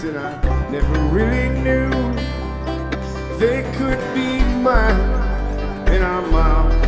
that I never really knew they could be mine, and I'm out.